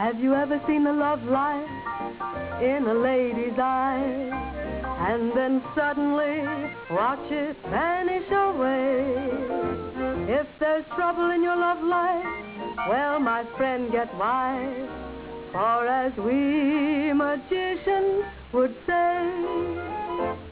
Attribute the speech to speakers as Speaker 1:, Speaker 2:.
Speaker 1: Have you ever seen the love light in a lady's eye? And then suddenly watch it vanish away. If there's trouble in your love life, well, my friend, get wise. For as we magicians would say,